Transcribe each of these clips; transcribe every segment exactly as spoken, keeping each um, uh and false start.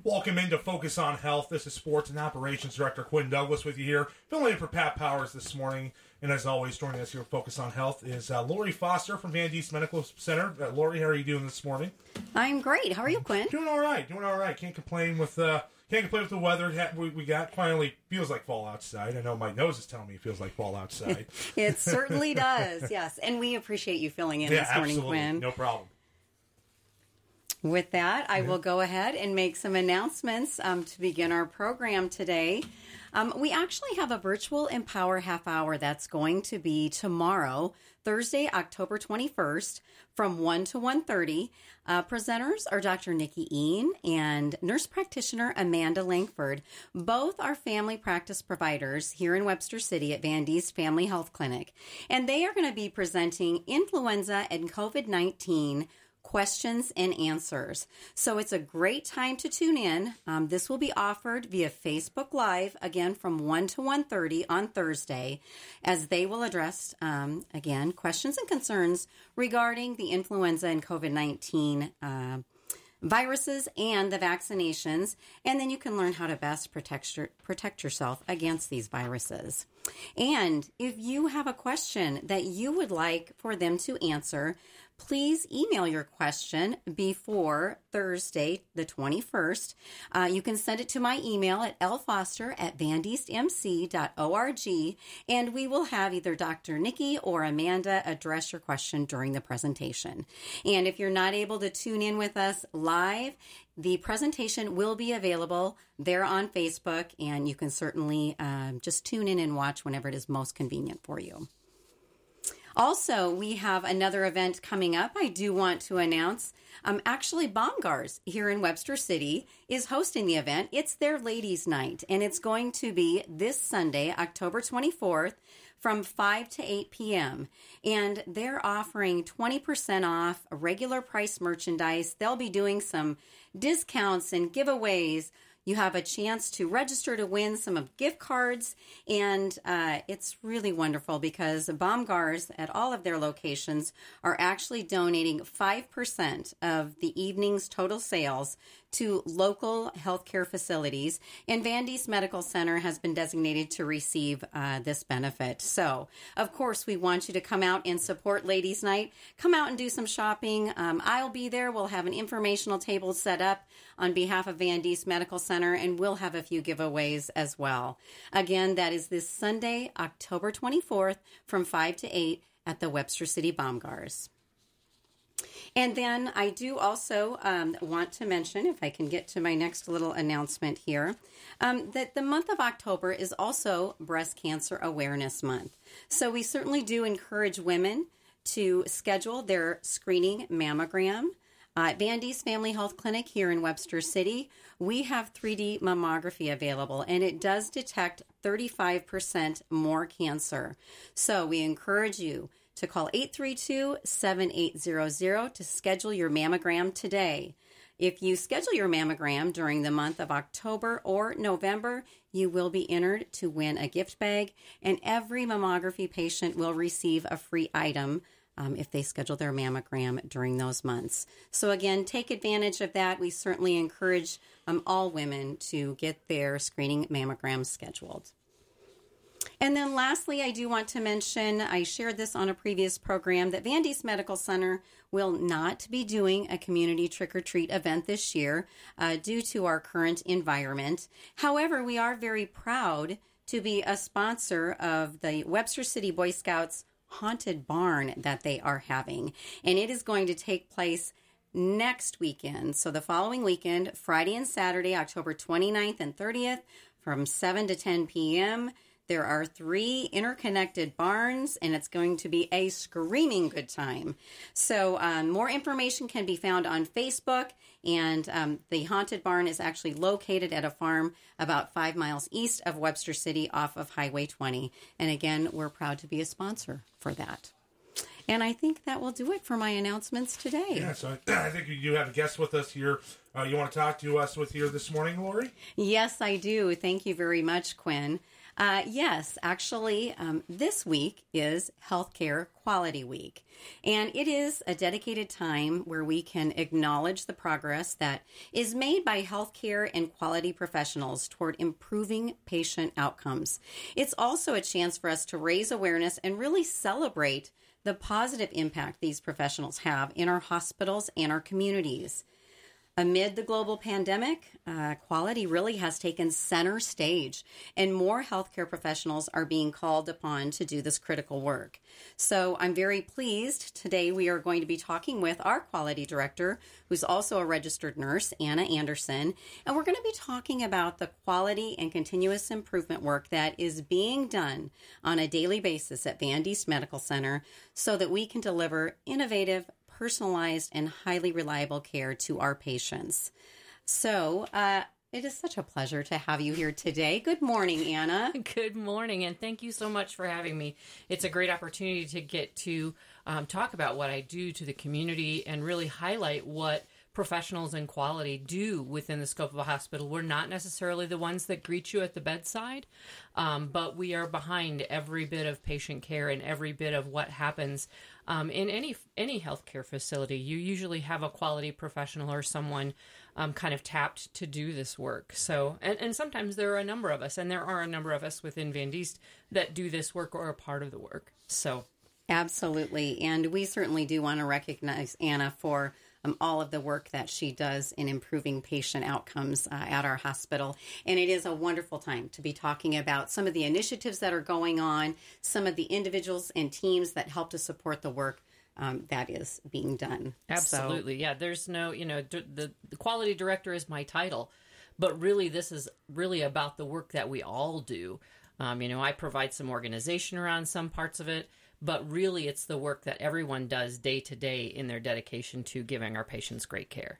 Welcome into Focus on Health. This is Sports and Operations Director Quinn Douglas with you here, filling in for Pat Powers this morning. And as always, joining us here at Focus on Health is uh, Lori Foster from Van Diest Medical Center. Uh, Lori, how are you doing this morning? I'm great. How are you, Quinn? Doing all right. Doing all right. Can't complain with uh, can't complain with the weather we, we got. Finally, feels like fall outside. I know my nose is telling me it feels like fall outside. It certainly does. Yes, and we appreciate you filling in yeah, this morning, absolutely. Quinn. No problem. With that, I will go ahead and make some announcements um, to begin our program today. Um, we actually have a virtual Empower half hour that's going to be tomorrow, Thursday, October twenty-first, from one to one thirty. Uh, presenters are Doctor Nikki Ean and nurse practitioner Amanda Langford. Both are family practice providers here in Webster City at Van Diest Family Health Clinic. And they are going to be presenting influenza and COVID nineteen questions and answers. So it's a great time to tune in. Um, this will be offered via Facebook Live, again, from one to one thirty on Thursday, as they will address, um, again, questions and concerns regarding the influenza and COVID nineteen uh, viruses and the vaccinations. And then you can learn how to best protect, your, protect yourself against these viruses. And if you have a question that you would like for them to answer, please email your question before Thursday, the twenty-first. Uh, you can send it to my email at lfoster at van diest m c dot org, and we will have either Doctor Nikki or Amanda address your question during the presentation. And if you're not able to tune in with us live, the presentation will be available there on Facebook, and you can certainly um, just tune in and watch whenever it is most convenient for you. Also, we have another event coming up. I do want to announce, um, actually, Baumgars here in Webster City is hosting the event. It's their ladies' night, and it's going to be this Sunday, October twenty-fourth, from five to eight p.m. And they're offering twenty percent off regular price merchandise. They'll be doing some discounts and giveaways. You have a chance to register to win some of gift cards, and uh, it's really wonderful because Baumgars at all of their locations are actually donating five percent of the evening's total sales to local healthcare facilities, and Van Diest Medical Center has been designated to receive uh, this benefit. So, of course, we want you to come out and support Ladies' Night. Come out and do some shopping. Um, I'll be there. We'll have an informational table set up on behalf of Van Diest Medical Center, and we'll have a few giveaways as well. Again, that is this Sunday, October twenty-fourth, from five to eight at the Webster City Baumgars. And then I do also um, want to mention, if I can get to my next little announcement here, um, that the month of October is also Breast Cancer Awareness Month. So we certainly do encourage women to schedule their screening mammogram. Uh, at Van Diest Family Health Clinic here in Webster City, we have three D mammography available, and it does detect thirty-five percent more cancer. So we encourage you to call eight three two, seven eight zero zero to schedule your mammogram today. If you schedule your mammogram during the month of October or November, you will be entered to win a gift bag, and every mammography patient will receive a free item um, if they schedule their mammogram during those months. So again, take advantage of that. We certainly encourage um, all women to get their screening mammograms scheduled. And then lastly, I do want to mention, I shared this on a previous program, that Van Diest Medical Center will not be doing a community trick-or-treat event this year uh, due to our current environment. However, we are very proud to be a sponsor of the Webster City Boy Scouts Haunted Barn that they are having. And it is going to take place next weekend. So the following weekend, Friday and Saturday, October twenty-ninth and thirtieth, from seven to ten p.m., there are three interconnected barns, and it's going to be a screaming good time. So um, more information can be found on Facebook, and um, the Haunted Barn is actually located at a farm about five miles east of Webster City off of Highway twenty. And again, we're proud to be a sponsor for that. And I think that will do it for my announcements today. Yeah, so I, I think you have a guest with us here. Uh, you want to talk to us with here this morning, Lori? Yes, I do. Thank you very much, Quinn. Uh, yes, actually, um, this week is Healthcare Quality Week. And it is a dedicated time where we can acknowledge the progress that is made by healthcare and quality professionals toward improving patient outcomes. It's also a chance for us to raise awareness and really celebrate the positive impact these professionals have in our hospitals and our communities. Amid the global pandemic, uh, quality really has taken center stage, and more healthcare professionals are being called upon to do this critical work. So I'm very pleased. Today we are going to be talking with our quality director, who's also a registered nurse, Anna Anderson, and we're going to be talking about the quality and continuous improvement work that is being done on a daily basis at Van Diest Medical Center so that we can deliver innovative, personalized, and highly reliable care to our patients. So uh, it is such a pleasure to have you here today. Good morning, Anna. Good morning, and thank you so much for having me. It's a great opportunity to get to um, talk about what I do to the community and really highlight what professionals in quality do within the scope of a hospital. We're not necessarily the ones that greet you at the bedside, um, but we are behind every bit of patient care and every bit of what happens um, in any any healthcare facility. You usually have a quality professional or someone um, kind of tapped to do this work. So, and, and sometimes there are a number of us, and there are a number of us within Van Diest that do this work or are part of the work. So, absolutely, and we certainly do want to recognize Anna for Um, all of the work that she does in improving patient outcomes uh, at our hospital. And it is a wonderful time to be talking about some of the initiatives that are going on, some of the individuals and teams that help to support the work um, that is being done. Absolutely. So, yeah, there's no, you know, d- the, the quality director is my title, but really this is really about the work that we all do. Um, you know, I provide some organization around some parts of it, but really it's the work that everyone does day to day in their dedication to giving our patients great care.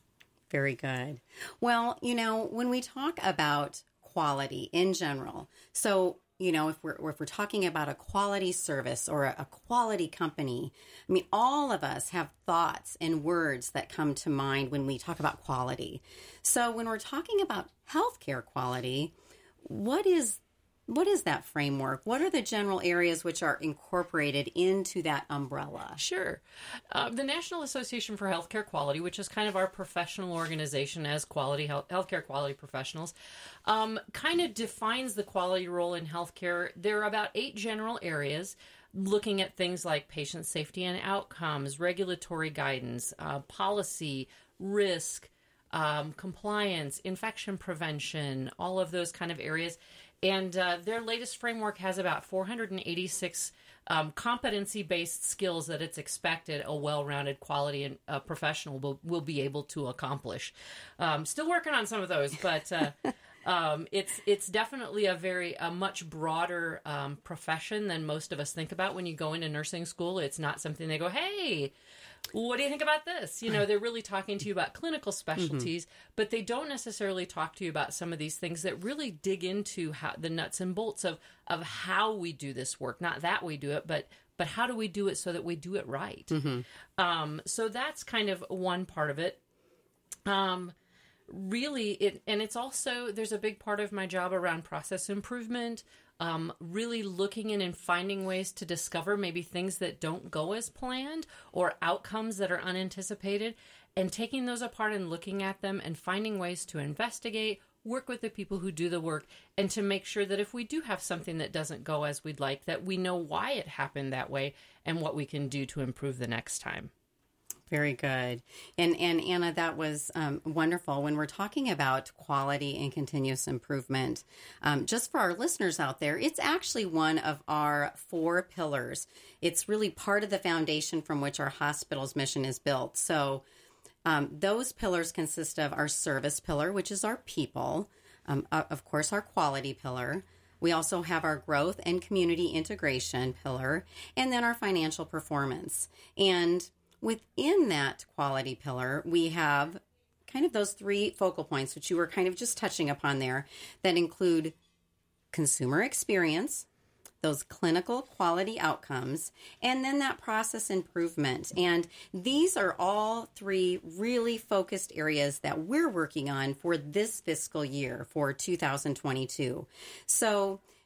Very good. Well, you know, when we talk about quality in general, so, you know, if we're, if we're talking about a quality service or a, a quality company, I mean, all of us have thoughts and words that come to mind when we talk about quality. So when we're talking about healthcare quality, what is What is that framework? What are the general areas which are incorporated into that umbrella? Sure. Uh, the National Association for Healthcare Quality, which is kind of our professional organization as quality health, healthcare quality professionals, um, kind of defines the quality role in healthcare. There are about eight general areas looking at things like patient safety and outcomes, regulatory guidance, uh, policy, risk, um, compliance, infection prevention, all of those kind of areas. And uh, their latest framework has about four hundred eighty-six um, competency-based skills that it's expected a well-rounded quality and uh, professional will, will be able to accomplish. Um, still working on some of those, but uh, um, it's it's definitely a very a much broader um, profession than most of us think about when you go into nursing school. It's not something they go, hey, what do you think about this? You know, they're really talking to you about clinical specialties, mm-hmm. but they don't necessarily talk to you about some of these things that really dig into how, the nuts and bolts of, of how we do this work. Not that we do it, but but how do we do it so that we do it right? Mm-hmm. Um, so that's kind of one part of it. Um, really, it and it's also, there's a big part of my job around process improvement, Um, really looking in and finding ways to discover maybe things that don't go as planned or outcomes that are unanticipated, and taking those apart and looking at them and finding ways to investigate, work with the people who do the work, and to make sure that if we do have something that doesn't go as we'd like, that we know why it happened that way and what we can do to improve the next time. Very good. And and Anna, that was um, wonderful. When we're talking about quality and continuous improvement, um, just for our listeners out there, it's actually one of our four pillars. It's really part of the foundation from which our hospital's mission is built. So um, those pillars consist of our service pillar, which is our people, um, uh, of course, our quality pillar. We also have our growth and community integration pillar, and then our financial performance. And within that quality pillar, we have kind of those three focal points, which you were kind of just touching upon there, that include consumer experience, those clinical quality outcomes, and then that process improvement. And these are all three really focused areas that we're working on for this fiscal year, for two thousand twenty-two. So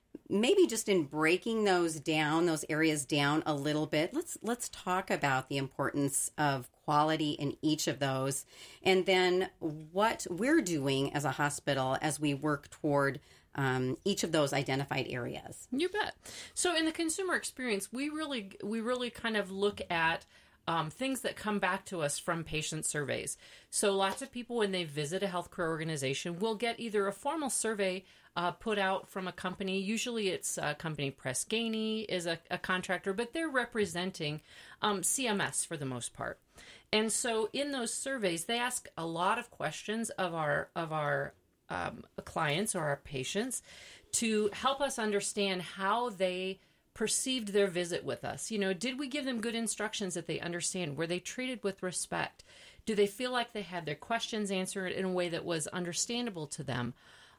maybe just in breaking those down, those areas down a little bit, let's let's talk about the importance of quality in each of those, and then what we're doing as a hospital as we work toward um, each of those identified areas. You bet. So in the consumer experience, we really we really kind of look at Um, things that come back to us from patient surveys. So lots of people, when they visit a healthcare organization, will get either a formal survey uh, put out from a company. Usually it's a company, Press Ganey is a, a contractor, but they're representing um, C M S for the most part. And so in those surveys, they ask a lot of questions of our of our um, clients or our patients to help us understand how they perceived their visit with us. You know, did we give them good instructions that they understand? Were they treated with respect? Do they feel like they had their questions answered in a way that was understandable to them?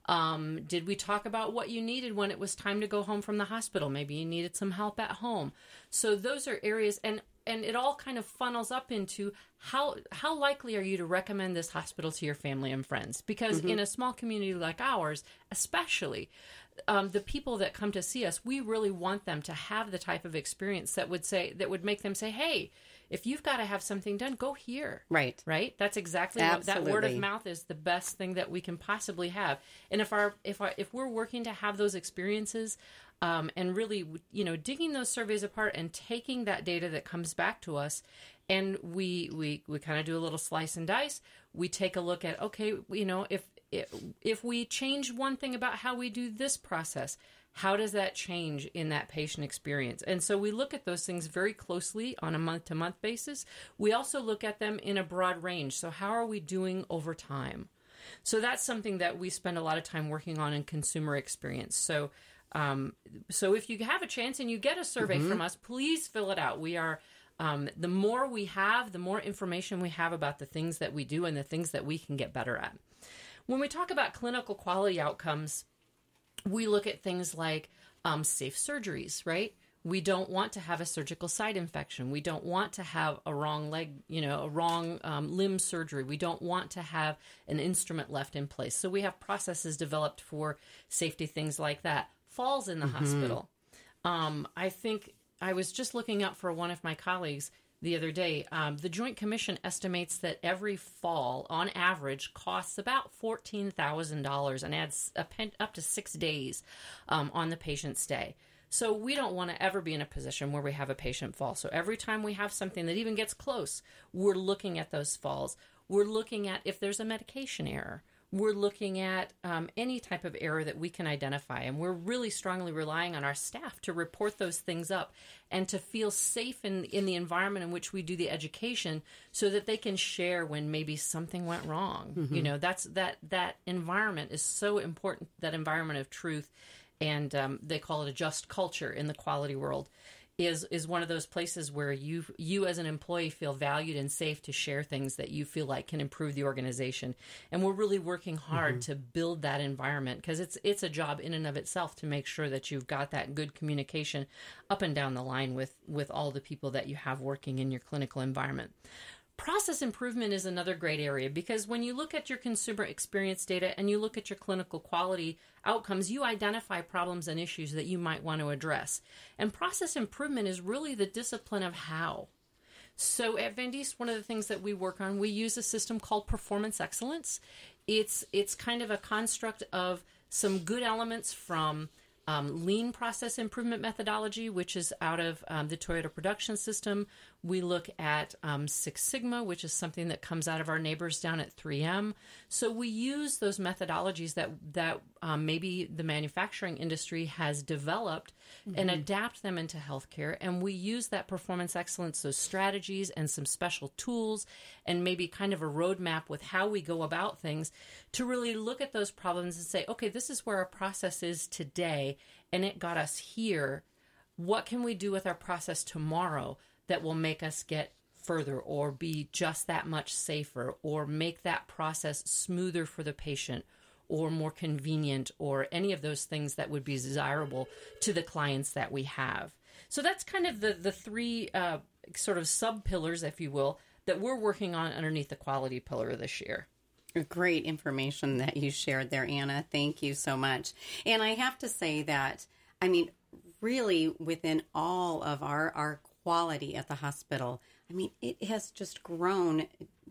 Um, did we talk about what you needed when it was time to go home from the hospital? Maybe you needed some help at home. So those are areas, and and it all kind of funnels up into how how likely are you to recommend this hospital to your family and friends? Because mm-hmm. in a small community like ours, especially, um, the people that come to see us, we really want them to have the type of experience that would say that would make them say, "Hey, if you've got to have something done, go here." Right. Right? That's exactly what that word of mouth is, the best thing that we can possibly have. And if our if our if we're working to have those experiences, um, and really, you know, digging those surveys apart and taking that data that comes back to us, and we we we kind of do a little slice and dice. We take a look at, okay, you know, if if, if we change one thing about how we do this process, how does that change in that patient experience? And so we look at those things very closely on a month-to-month basis. We also look at them in a broad range. So how are we doing over time? So that's something that we spend a lot of time working on in consumer experience. So um, so if you have a chance and you get a survey mm-hmm. from us, please fill it out. We are um, the more we have, the more information we have about the things that we do and the things that we can get better at. When we talk about clinical quality outcomes, we look at things like um, safe surgeries, right? We don't want to have a surgical site infection. We don't want to have a wrong leg, you know, a wrong um, limb surgery. We don't want to have an instrument left in place. So we have processes developed for safety, things like that. Falls in the mm-hmm. hospital. Um, I think I was just looking up for one of my colleagues the other day. Um, the Joint Commission estimates that every fall, on average, costs about fourteen thousand dollars and adds a pen, up to six days um, on the patient's stay. So we don't want to ever be in a position where we have a patient fall. So every time we have something that even gets close, we're looking at those falls. We're looking at if there's a medication error. We're looking at um, any type of error that we can identify. And we're really strongly relying on our staff to report those things up and to feel safe in, in the environment in which we do the education so that they can share when maybe something went wrong. Mm-hmm. You know, that's that that environment is so important, that environment of truth. And um, they call it a just culture in the quality world, is is one of those places where you you as an employee feel valued and safe to share things that you feel like can improve the organization. And we're really working hard mm-hmm. to build that environment, because it's it's a job in and of itself to make sure that you've got that good communication up and down the line with, with all the people that you have working in your clinical environment. Process improvement is another great area, because when you look at your consumer experience data and you look at your clinical quality outcomes, you identify problems and issues that you might want to address. And process improvement is really the discipline of how. So at Vandiste, one of the things that we work on, we use a system called performance excellence. It's it's kind of a construct of some good elements from Um, lean process improvement methodology, which is out of um, the Toyota production system. We look at um, Six Sigma, which is something that comes out of our neighbors down at three M. So we use those methodologies that that um, maybe the manufacturing industry has developed mm-hmm. and adapt them into healthcare. And we use that performance excellence, those strategies and some special tools, and maybe kind of a roadmap with how we go about things to really look at those problems and say, okay, this is where our process is today, and it got us here. What can we do with our process tomorrow that will make us get further or be just that much safer or make that process smoother for the patient or more convenient or any of those things that would be desirable to the clients that we have? So that's kind of the, the three uh, sort of sub-pillars, if you will, that we're working on underneath the quality pillar this year. Great information that you shared there, Anna. Thank you so much. And I have to say that I mean, really within all of our, our quality at the hospital, I mean, it has just grown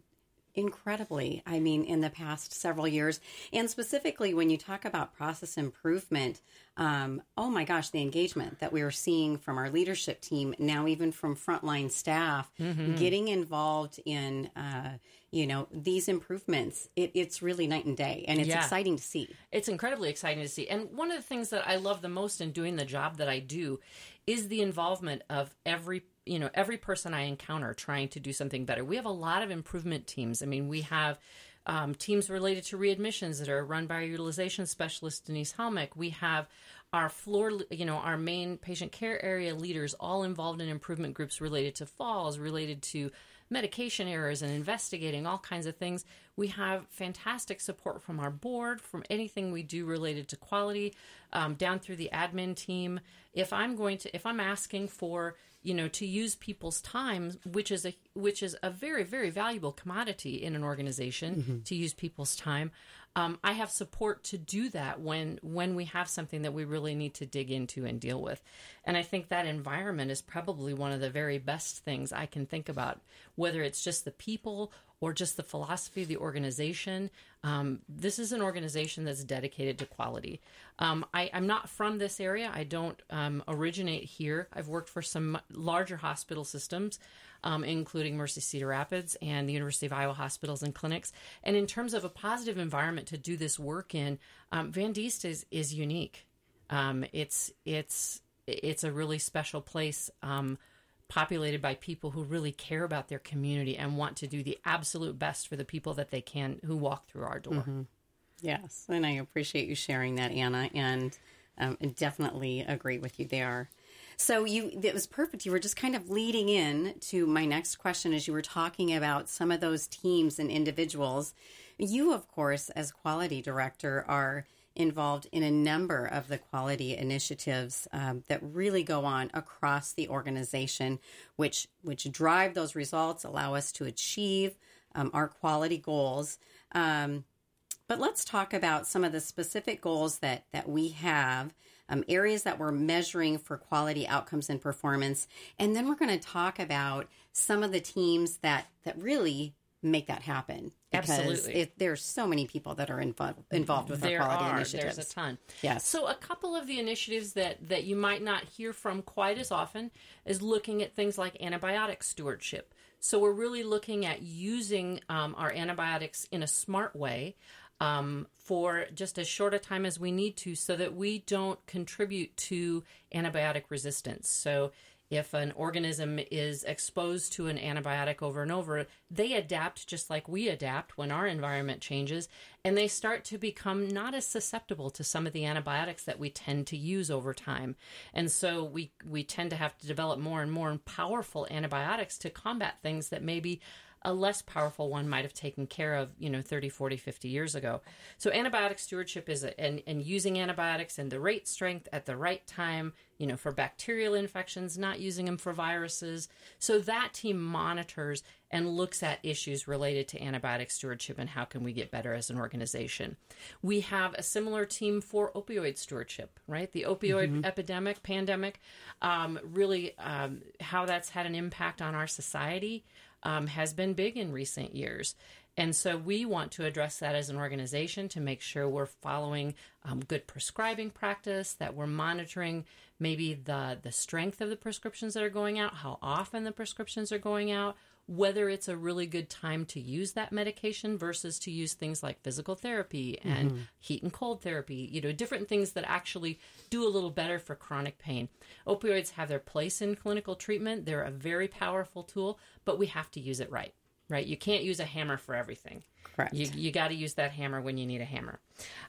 incredibly, I mean, in the past several years. And specifically, when you talk about process improvement, um, oh my gosh, the engagement that we are seeing from our leadership team, now even from frontline staff, mm-hmm. getting involved in, uh, you know, these improvements, it, it's really night and day. And it's yeah. exciting to see. It's incredibly exciting to see. And one of the things that I love the most in doing the job that I do is the involvement of every you know, every person I encounter trying to do something better. We have a lot of improvement teams. I mean, we have um, teams related to readmissions that are run by our utilization specialist, Denise Helmick. We have our floor, you know, our main patient care area leaders all involved in improvement groups related to falls, related to medication errors and investigating all kinds of things. We have fantastic support from our board, from anything we do related to quality, um, down through the admin team. If I'm going to, if I'm asking for, you know, to use people's time, which is a which is a very, very valuable commodity in an organization, mm-hmm. to use people's time, um, I have support to do that when when we have something that we really need to dig into and deal with. And I think that environment is probably one of the very best things I can think about, whether it's just the people or just the philosophy of the organization. Um, this is an organization that's dedicated to quality. Um, I, I'm not from this area. I don't um, originate here. I've worked for some larger hospital systems, um, including Mercy Cedar Rapids and the University of Iowa hospitals and clinics. And in terms of a positive environment to do this work in, um, Van Diest is, is unique. Um, it's it's it's a really special place, um, populated by people who really care about their community and want to do the absolute best for the people that they can who walk through our door. Mm-hmm. Yes, and I appreciate you sharing that, Anna, and um, definitely agree with you there. So you, it was perfect. You were just kind of leading in to my next question as you were talking about some of those teams and individuals. You, of course, as quality director, are involved in a number of the quality initiatives um, that really go on across the organization, which which drive those results, allow us to achieve um, our quality goals. Um, but let's talk about some of the specific goals that, that we have, um, areas that we're measuring for quality outcomes and performance. And then we're going to talk about some of the teams that, that really make that happen. Because Absolutely. It, there's so many people that are involved involved with there our quality are. initiatives. There's a ton. Yes. So a couple of the initiatives that, that you might not hear from quite as often is looking at things like antibiotic stewardship. So we're really looking at using um, our antibiotics in a smart way um, for just as short a time as we need to so that we don't contribute to antibiotic resistance. So if an organism is exposed to an antibiotic over and over, they adapt just like we adapt when our environment changes, and they start to become not as susceptible to some of the antibiotics that we tend to use over time. And so we, we tend to have to develop more and more powerful antibiotics to combat things that maybe a less powerful one might have taken care of, you know, thirty, forty, fifty years ago. So antibiotic stewardship is, a, and, and using antibiotics in the right strength at the right time, you know, for bacterial infections, not using them for viruses. So that team monitors and looks at issues related to antibiotic stewardship and how can we get better as an organization. We have a similar team for opioid stewardship, right? The opioid mm-hmm. epidemic, pandemic, um, really um, how that's had an impact on our society um, has been big in recent years. And so we want to address that as an organization to make sure we're following um, good prescribing practice, that we're monitoring maybe the, the strength of the prescriptions that are going out, how often the prescriptions are going out, whether it's a really good time to use that medication versus to use things like physical therapy and mm-hmm. heat and cold therapy, you know, different things that actually do a little better for chronic pain. Opioids have their place in clinical treatment. They're a very powerful tool, but we have to use it right. Right, you can't use a hammer for everything. Correct. You you got to use that hammer when you need a hammer,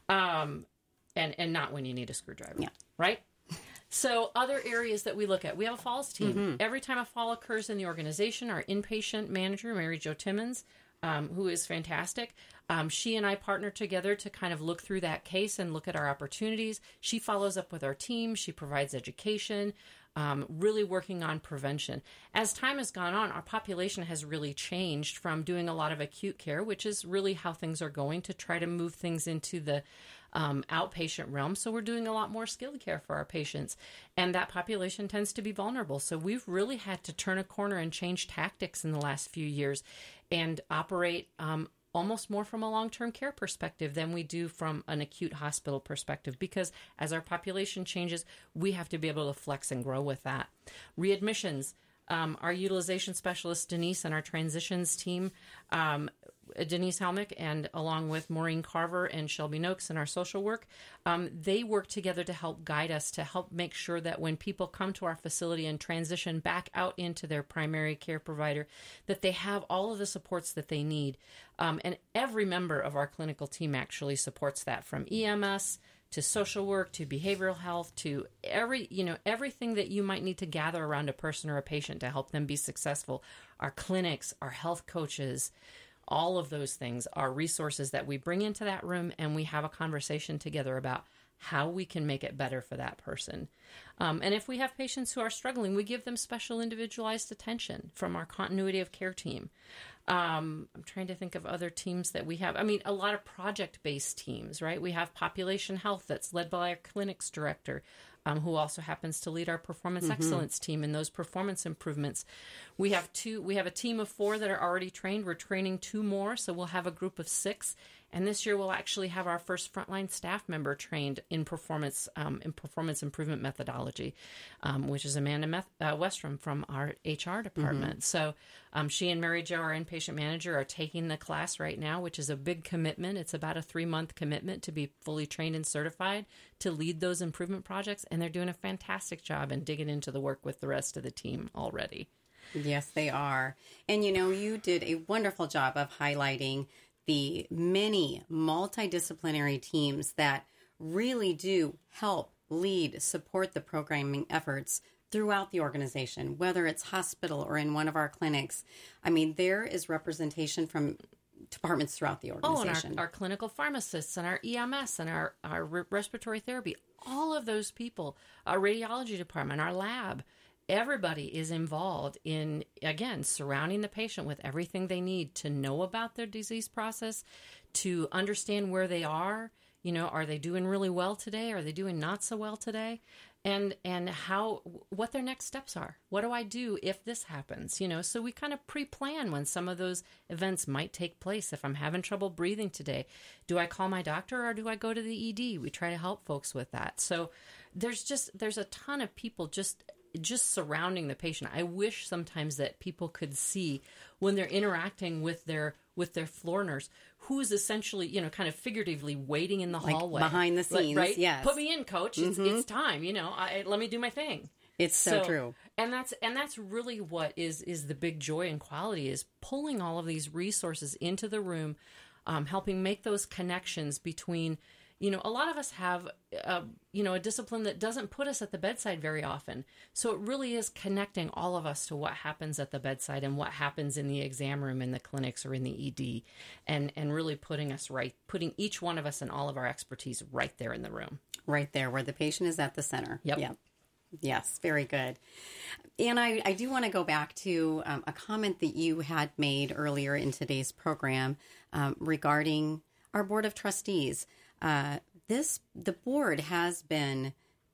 um, and and not when you need a screwdriver. Yeah. Right. So other areas that we look at, we have a falls team. Mm-hmm. Every time a fall occurs in the organization, our inpatient manager, Mary Jo Timmons, um, who is fantastic, um, she and I partner together to kind of look through that case and look at our opportunities. She follows up with our team. She provides education. Um, really working on prevention. As time has gone on, our population has really changed from doing a lot of acute care, which is really how things are going, to try to move things into the um, outpatient realm. So we're doing a lot more skilled care for our patients. And that population tends to be vulnerable. So we've really had to turn a corner and change tactics in the last few years and operate um, almost more from a long-term care perspective than we do from an acute hospital perspective, because as our population changes, we have to be able to flex and grow with that. Readmissions, um, our utilization specialist, Denise, and our transitions team, um, Denise Helmick, and along with Maureen Carver and Shelby Noakes in our social work, um, they work together to help guide us, to help make sure that when people come to our facility and transition back out into their primary care provider, that they have all of the supports that they need. Um, and every member of our clinical team actually supports that, from E M S to social work to behavioral health to every, you know, everything that you might need to gather around a person or a patient to help them be successful. Our clinics, our health coaches, all of those things are resources that we bring into that room, and we have a conversation together about how we can make it better for that person. Um, and if we have patients who are struggling, we give them special individualized attention from our continuity of care team. Um, I'm trying to think of other teams that we have. I mean, a lot of project-based teams, right? We have population health that's led by our clinics director, um, who also happens to lead our performance mm-hmm. excellence team in those performance improvements. We have two. We have a team of four that are already trained. We're training two more, so we'll have a group of six. And this year we'll actually have our first frontline staff member trained in performance um, in performance improvement methodology, um, which is Amanda Meth- uh, Westrom from our H R department. Mm-hmm. So um, she and Mary Jo, our inpatient manager, are taking the class right now, which is a big commitment. It's about a three-month commitment to be fully trained and certified to lead those improvement projects. And they're doing a fantastic job and digging into the work with the rest of the team already. Yes, they are. And, you know, you did a wonderful job of highlighting the many multidisciplinary teams that really do help, lead, support the programming efforts throughout the organization, whether it's hospital or in one of our clinics. I mean, there is representation from departments throughout the organization. Oh, and our, our clinical pharmacists and our E M S and our, our respiratory therapy, all of those people, our radiology department, our lab, everybody is involved in, again, surrounding the patient with everything they need to know about their disease process, to understand where they are. You know, are they doing really well today? Are they doing not so well today? And and how, what their next steps are. What do I do if this happens? You know, so we kind of pre-plan when some of those events might take place. If I'm having trouble breathing today, do I call my doctor or do I go to the E D? We try to help folks with that. So there's just, there's a ton of people just just surrounding the patient. I wish sometimes that people could see when they're interacting with their with their floor nurse, who's essentially, you know, kind of figuratively waiting in the like hallway behind the scenes, right? Yes. Put me in, coach. It's, mm-hmm. it's time. You know, I, let me do my thing. It's so, so true. And that's and that's really what is is the big joy and quality, is pulling all of these resources into the room, um, helping make those connections between. You know, a lot of us have, uh, you know, a discipline that doesn't put us at the bedside very often. So it really is connecting all of us to what happens at the bedside and what happens in the exam room, in the clinics, or in the E D, and, and really putting us right, putting each one of us and all of our expertise right there in the room. Right there, where the patient is at the center. Yep. Yep. Yes, very good. And I, I do want to go back to um, a comment that you had made earlier in today's program um, regarding our Board of Trustees. Uh, this the board has been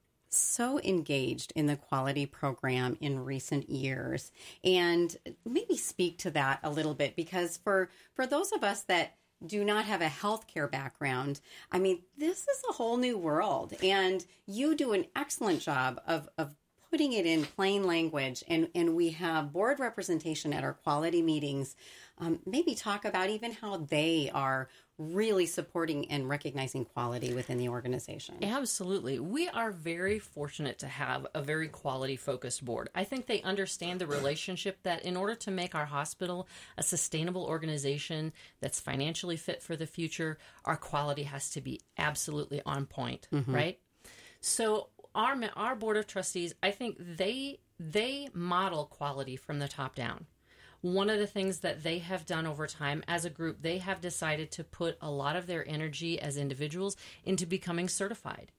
so engaged in the quality program in recent years, and maybe speak to that a little bit, because for for those of us that do not have a healthcare background, I mean, this is a whole new world, and you do an excellent job of of putting it in plain language, and and we have board representation at our quality meetings. Um, maybe talk about even how they are really supporting and recognizing quality within the organization. Absolutely. We are very fortunate to have a very quality-focused board. I think they understand the relationship that in order to make our hospital a sustainable organization that's financially fit for the future, our quality has to be absolutely on point, mm-hmm. right? So our our board of trustees, I think they they model quality from the top down. One of the things that they have done over time as a group, they have decided to put a lot of their energy as individuals into becoming certified.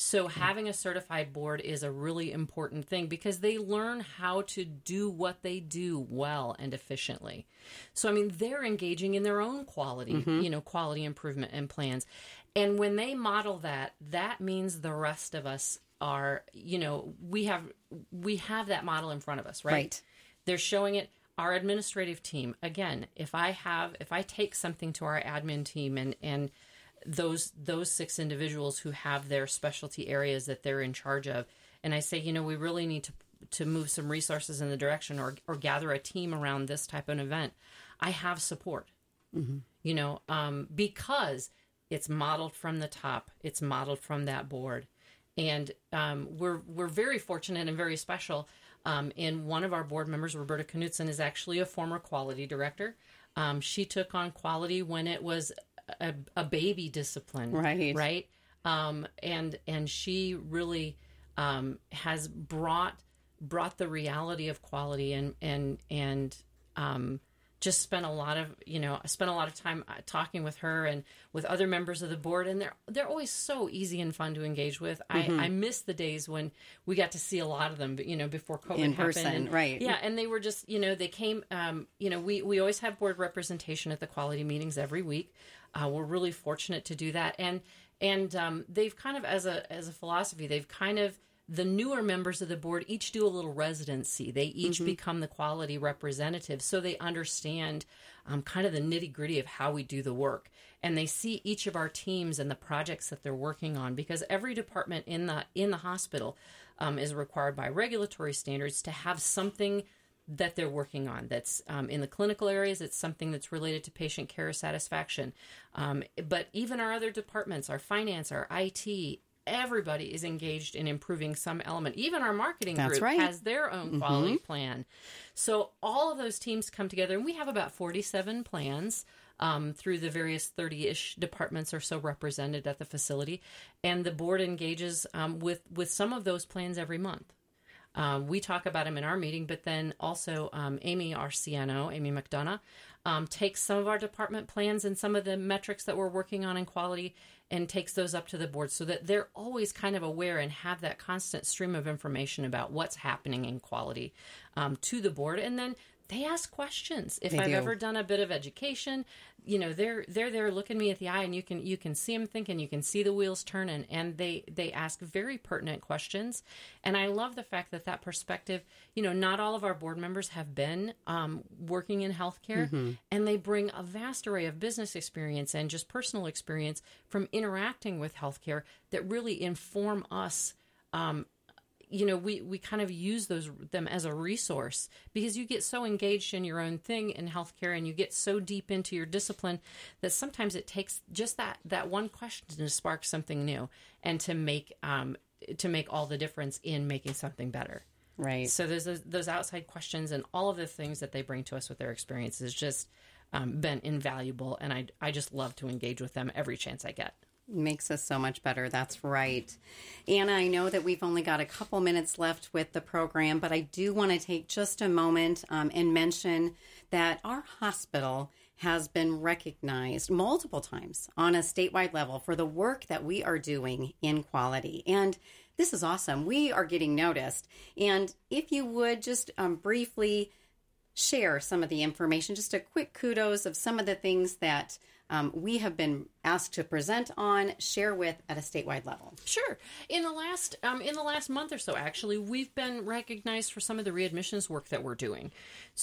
So having a certified board is a really important thing because they learn how to do what they do well and efficiently. So, I mean, they're engaging in their own quality, mm-hmm. you know, quality improvement and plans. And when they model that, that means the rest of us are, you know, we have we have that model in front of us, right? Right. They're showing it. Our administrative team, again, if I have, if I take something to our admin team and, and those those six individuals who have their specialty areas that they're in charge of, and I say, you know, we really need to to move some resources in the direction or or gather a team around this type of event, I have support, mm-hmm. you know, um, because it's modeled from the top, it's modeled from that board, and um, we're we're very fortunate and very special. Um, and one of our board members, Roberta Knutson, is actually a former quality director. Um, she took on quality when it was a, a baby discipline, right? Right, um, and and she really um, has brought brought the reality of quality and and and um, just spent a lot of you know spent a lot of time talking with her and with other members of the board, and they're they're always so easy and fun to engage with. Mm-hmm. I, I miss the days when we got to see a lot of them, you know, before COVID in happened. person, and, right? Yeah, and they were just you know they came. Um, you know, we we always have board representation at the quality meetings every week. Uh, we're really fortunate to do that, and and um, they've kind of as a as a philosophy, they've kind of the newer members of the board each do a little residency. They each mm-hmm. become the quality representative, so they understand um, kind of the nitty gritty of how we do the work, and they see each of our teams and the projects that they're working on. Because every department in the in the hospital um, is required by regulatory standards to have something that they're working on. That's um, in the clinical areas. It's something that's related to patient care satisfaction. Um, but even our other departments, our finance, our I T. Everybody is engaged in improving some element. Even our marketing That's group right. has their own quality mm-hmm. plan. So all of those teams come together, and we have about forty-seven plans um, through the various thirty-ish departments or so represented at the facility. And the board engages um, with, with some of those plans every month. Um, we talk about them in our meeting, but then also um, Amy, our C N O, Amy McDonough, um, takes some of our department plans and some of the metrics that we're working on in quality and takes those up to the board so that they're always kind of aware and have that constant stream of information about what's happening in quality um, to the board. And then they ask questions. If They I've do. ever done a bit of education, you know, they're they're there looking me at the eye, and you can you can see them thinking, you can see the wheels turning, and they they ask very pertinent questions. And I love the fact that that perspective, you know, not all of our board members have been um, working in healthcare, mm-hmm. and they bring a vast array of business experience and just personal experience from interacting with healthcare that really inform us. Um, You know, we, we kind of use those them as a resource because you get so engaged in your own thing in healthcare and you get so deep into your discipline that sometimes it takes just that, that one question to spark something new and to make um, to make all the difference in making something better. Right. So there's those, those outside questions and all of the things that they bring to us with their experience has just um, been invaluable, and I I just love to engage with them every chance I get. Makes us so much better. That's right. Anna, I know that we've only got a couple minutes left with the program, but I do want to take just a moment um, and mention that our hospital has been recognized multiple times on a statewide level for the work that we are doing in quality. And this is awesome. We are getting noticed. And if you would just um, briefly share some of the information, just a quick kudos of some of the things that Um, we have been asked to present on, share with at a statewide level. Sure. In the last um, in the last month or so, actually, we've been recognized for some of the readmissions work that we're doing.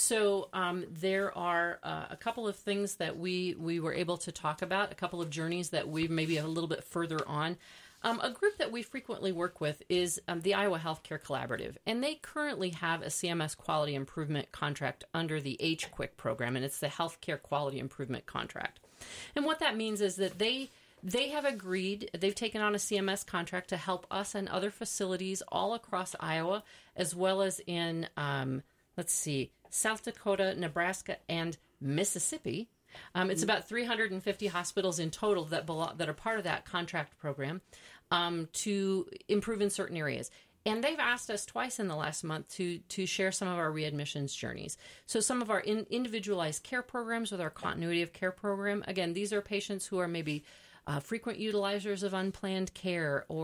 So um, there are uh, a couple of things that we, we were able to talk about, a couple of journeys that we maybe a little bit further on. Um, a group that we frequently work with is um, the Iowa Healthcare Collaborative, and they currently have a C M S quality improvement contract under the H Q I C program, and it's the Healthcare Quality Improvement Contract. And what that means is that they they have agreed, they've taken on a C M S contract to help us and other facilities all across Iowa, as well as in, um, let's see, South Dakota, Nebraska, and Mississippi. Um, it's about three hundred fifty hospitals in total that belong, that are part of that contract program um, to improve in certain areas. And they've asked us twice in the last month to to share some of our readmissions journeys. So some of our in, individualized care programs with our continuity of care program. Again, these are patients who are maybe uh, frequent utilizers of unplanned care, or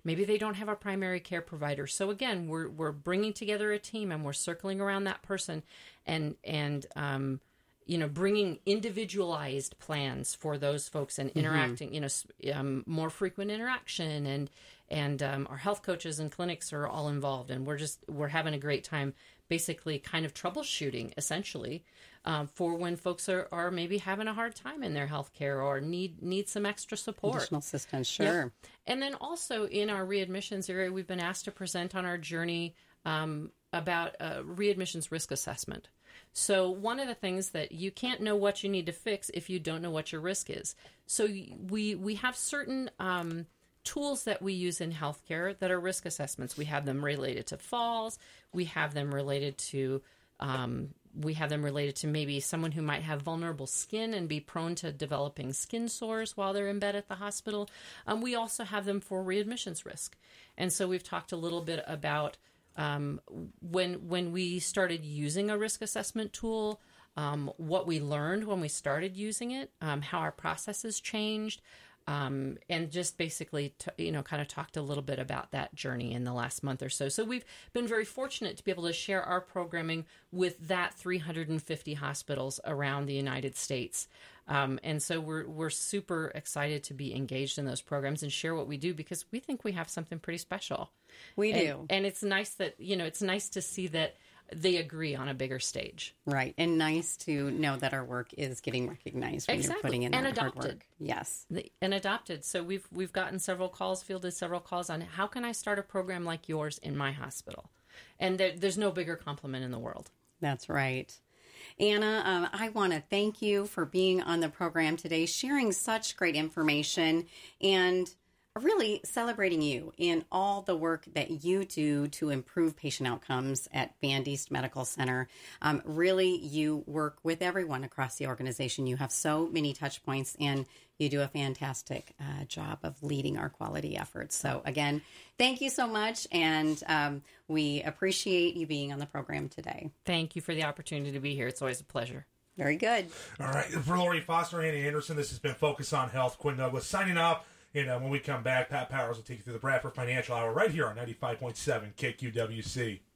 Maybe they don't have a primary care provider. So again, we're we're bringing together a team and we're circling around that person, and and um, you know, bringing individualized plans for those folks and interacting. Mm-hmm. You know, um, more frequent interaction, and and um, our health coaches and clinics are all involved, and we're just we're having a great time. Basically, kind of troubleshooting essentially um, for when folks are, are maybe having a hard time in their healthcare or need need some extra support. Additional assistance, sure. Yep. And then also in our readmissions area, we've been asked to present on our journey um, about uh, readmissions risk assessment. So one of the things that you can't know what you need to fix if you don't know what your risk is. So we we have certain um, tools that we use in healthcare that are risk assessments. We have them related to falls. We have them related to um, we have them related to maybe someone who might have vulnerable skin and be prone to developing skin sores while they're in bed at the hospital. Um, we also have them for readmissions risk. And so we've talked a little bit about um, when when we started using a risk assessment tool, um, what we learned when we started using it, um, how our processes changed. Um, and just basically, t- you know, kind of talked a little bit about that journey in the last month or so. So we've been very fortunate to be able to share our programming with that three hundred fifty hospitals around the United States. Um, and so we're we're super excited to be engaged in those programs and share what we do, because we think we have something pretty special. We and, do. And it's nice that, you know, it's nice to see that they agree on a bigger stage. Right. And nice to know that our work is getting recognized when exactly. you're putting in and that adopted. hard work. Yes. The, and adopted. So we've we've gotten several calls, fielded several calls on how can I start a program like yours in my hospital? And there, there's no bigger compliment in the world. That's right. Anna, um, I want to thank you for being on the program today, sharing such great information, and really celebrating you in all the work that you do to improve patient outcomes at Band East Medical Center. Um, really, you work with everyone across the organization. You have so many touch points, and you do a fantastic uh, job of leading our quality efforts. So again, thank you so much, and um, we appreciate you being on the program today. Thank you for the opportunity to be here. It's always a pleasure. Very good. All right. For Lori Foster, Andy Anderson, this has been Focus on Health. Quinn Douglas signing off. And uh, when we come back, Pat Powers will take you through the Bradford Financial Hour right here on ninety-five point seven K Q W C.